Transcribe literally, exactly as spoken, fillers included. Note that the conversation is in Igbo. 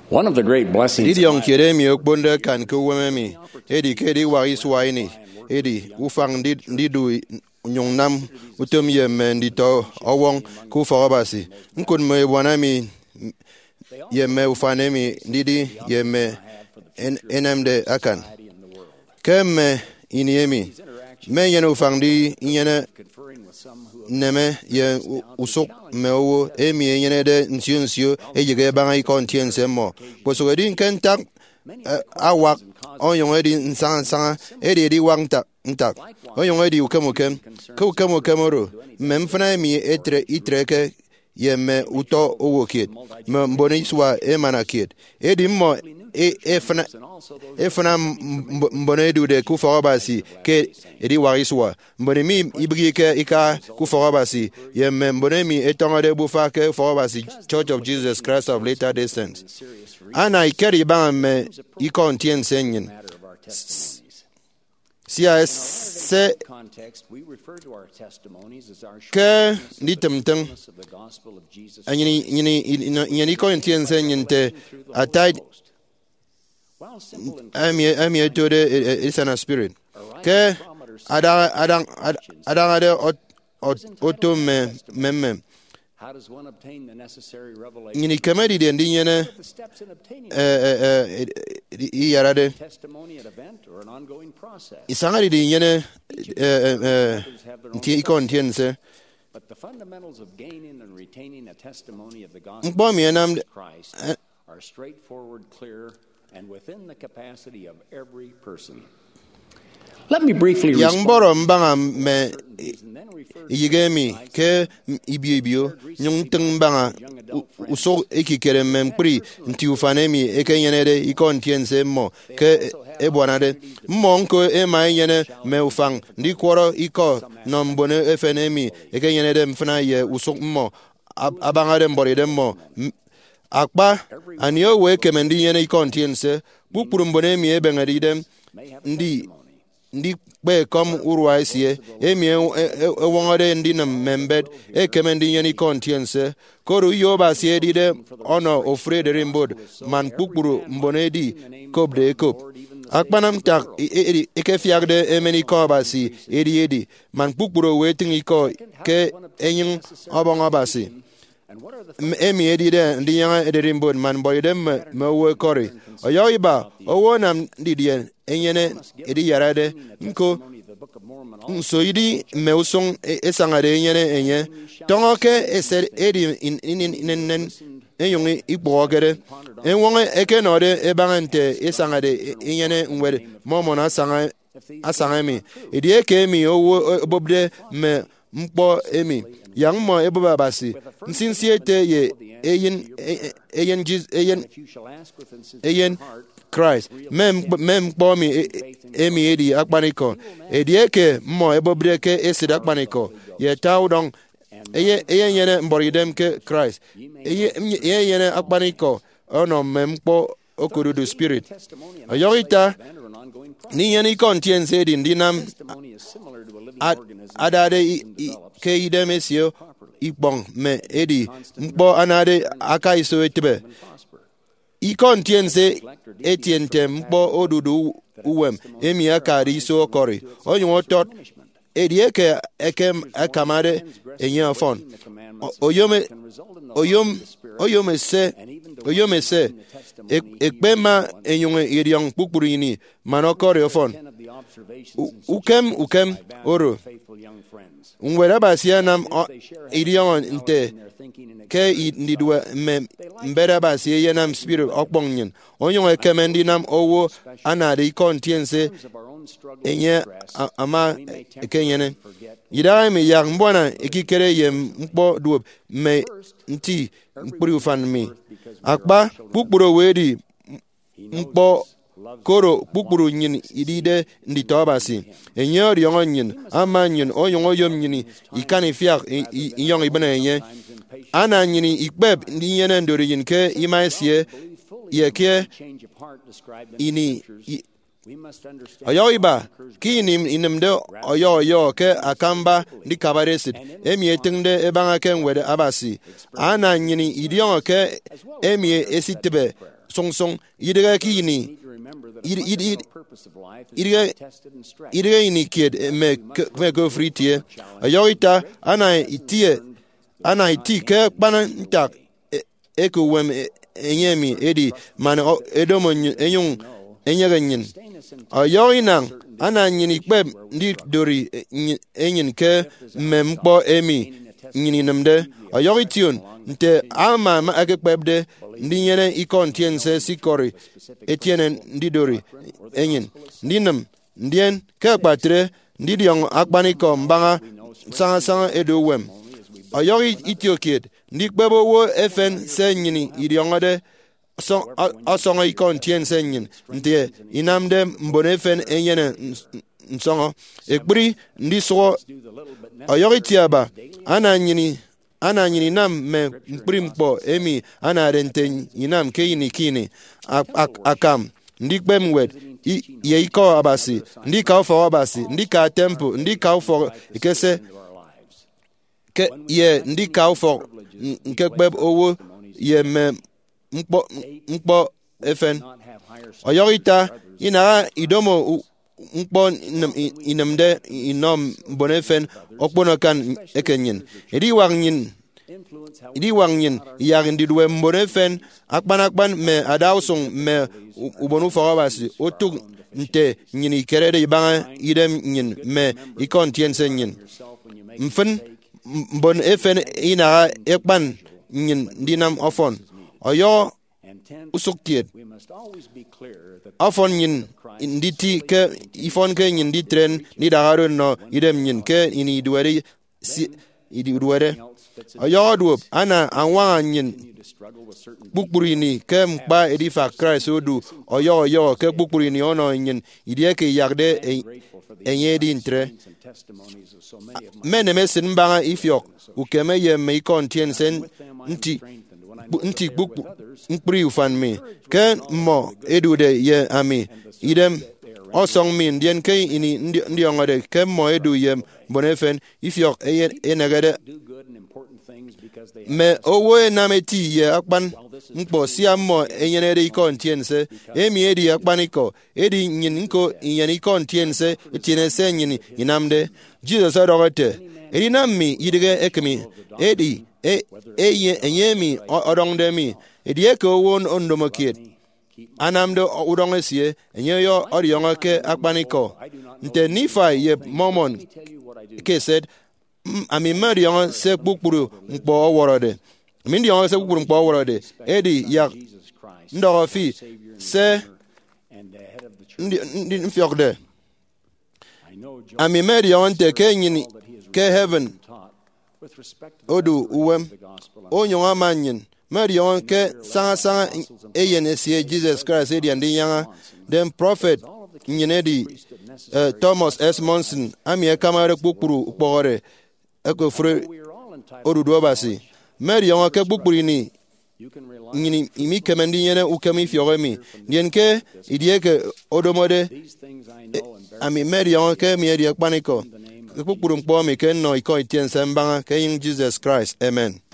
One of the great blessings Didi yong kere mi okbonde kan ke weme mi. Edi kedi wari suwai ni. Edi ufang di di du nyong nam utum ye men di to awong ku forobasi. Nkun me wana mi ye me ufane mi didi ye me en enemde akan. Kem iniemi. Me yene ufang di yene neme ye usuk mewo emi yene de nsio nsio ejige banga ikon tien semo poso edin kentak awak onyon edi nsanga nsanga edi edi wang tak ntak onyon edi ukemukem ke ukemukemoro memfana mi etre itreke ye me uto owokit me mboni swa emanakit edi mo e efna efna mbone du de ku forobasi ke edi wariswa mbone mi ibigi ke ika ku forobasi ye me mbone mi etonga de bufa ke forobasi Church of Jesus Christ of Latter-day Saints ana ikeri ba me ikon tien senyin sia se ke nitemteng anyini nyini nyini ikon tien senyin te atai Ami ami to the it's an spirit. Ke ada ada ada ada auto me meme. How does one obtain the necessary revelation? Ni kamedi de ndiyene eh eh yarade Testimony at event or an ongoing process. Isangari de nyene eh nti ikon tiense. But the fundamentals of gaining and retaining a testimony of the gospel of Christ are straightforward, clear, and within the capacity of every person. Let me briefly Yang boro mbanga me yigemi ke ibibio nyung tung mbanga uso ekikere mempri nti ufanemi ekenyenede ikon tiense mo ke ebwanade monko ema yene me ufang ndi kworo iko nombone efenemi ekenyenede mfana ye uso mo abangade mboride mo akpa anio we kemendi yene ikontiense bukpuru mbone mi ebengadidem ndi ndi be kom urwa sie emi ewongode ndi na membed e kemendi yene ikontiense koru yoba sie dide ono ofrede rimbod man bukpuru mbone di kobde kop akpanam tak ekefiagde emeni kobasi edi edi man bukpuru weting iko ke enyin obongobasi emi edide ndi yanga ederimbod man boydem me we kori oyoiba owonam didien enyene edi yarade nko nso idi me usong esangade enyene enye tongoke eser edi in enyongi igbogere enwonge ekenode ebangante esangade enyene nwere momona sanga asanga mi edi ekemi owo bobde me mpo emi yang mo eboba basi nsinsiete ye eyin eyin eyin eyin Christ mem mem bomi emi edi akpaniko edi eke mo ebobreke esida akpaniko ye taudong eye eye yene mboridem ke Christ eye eye yene akpaniko ono mempo okurudu spirit ayorita ni yene kontiense di ndinam adade ke idemesio ibong me edi mpo anade aka iso etebe ikontiense etiente mpo odudu uwem emi aka iso okori onyo otot edi eke ekem akamade enya fon oyome oyom oyome se oyome se ekpema enyonge iriang pukpuru ini manokori ofon ukem ukem oro unwera basia nam iriang nte ke ndidwa me mbera basia yenam spirit okbongnyen onyo ekemendi nam owo anade ikontiense enye ama kenyene yida mi yak mbona ikikere ye mpo duob me nti mpuri ufan mi akpa pukpuru wedi mpo koro pukpuru nyin idide ndi tobasi enye riongo nyin ama nyin oyongo yom nyini ikani fiak iyong ibana enye ana nyini ikbeb ndi yene ndori yin ke imaisie yeke ini oyo iba kinim inimde oyo oyo ke akamba ndi kabaresit emi etinde ebanga ken wede abasi ana nyini idion ke emi esitebe song song yidega ki ni yidega ni kid me me go free tie ayoita ana itie ana iti ke bana ntak eko wem enyemi edi man edomo enyung enyeganyin ayoina ana nyini kpeb ndi dori enyin ke mempo emi nyini namde ayoition nte ama ma akekpebde ndi nyene ikon tiense sikori etiene ndi dori enyin ndinam ndien ke patre ndi diong akbaniko mbanga sanga sanga edo wem ayoi itiokid ndi kpebo wo efen se nyini idiongade so asonga ikon tiense nyin nte inamde mbone fen enyene nsongo ekbri ndi so ayoi tiaba ana nyini ana nyini nam me mprimpo emi ana rente inam ke yini kini akam ndi kpemwed ye iko abasi ndi ka ofo abasi ndi ka tempo ndi ka ofo ikese ke ye ndi ka ofo nke kpeb owo ye me mkpo mkpo efen oyorita ina idomo mkpo inamde inom bonefen okpono kan ekenyin edi wangin edi wangin yarin didwe bonefen akban akban me adawsong me ubonu fawabasi otuk nte nyini kerede ibanga idem nyin me ikon tiense nyin mfen bon efen ina ekban nyin dinam ofon oyo usuktiet afon nyin nditi ke ifon ke nyin di tren ni dagaro no idem nyin ke ini duwere si idi duwere ayo duop ana anwa nyin bukpurini ke mpa edifa Christ odu oyo oyo ke bukpurini ono nyin idie ke yagde enye di ntre mene mesin mbanga ifyok ukeme ye me kontien sen nti nti buk mpri ufan mi ke mo edude ye ami idem osong min dien ke ini ndi ongade ke mo edu ye bonefen ifyok enagade me owo nameti ye akpan mpo siamo enyenere ikontiense emi edi akpaniko edi nyinko yen ikontiense etienese nyin inamde Jesus adogote edi nammi idige ekmi edi e eye enyemi odongdemi edi eko won ondomokit anamde udongesie enyeyo orionga ke akpaniko nte nifa ye momon ke said ami mari yon se kpukpuru mkpo oworode mindi yon se kpukpuru mkpo oworode edi ya ndo fi se ndi mfiokde ami mari yon te kenyin ke heaven odu uwem onyo amanyin mari yon ke sanga sanga eyenesie Jesus Christ edi andi yanga den prophet nyinedi uh, Thomas S. Monson ami e kamare kpukpuru ukpogore eko fure odudu basi meri yon ke bukpuri ni ngini imi kemendi yene ukemi fioremi dienke idieke odomode ami meri yon ke mi edi akpaniko bukpuru mpo mi ke no iko itien sembanga ke in Jesus Christ amen.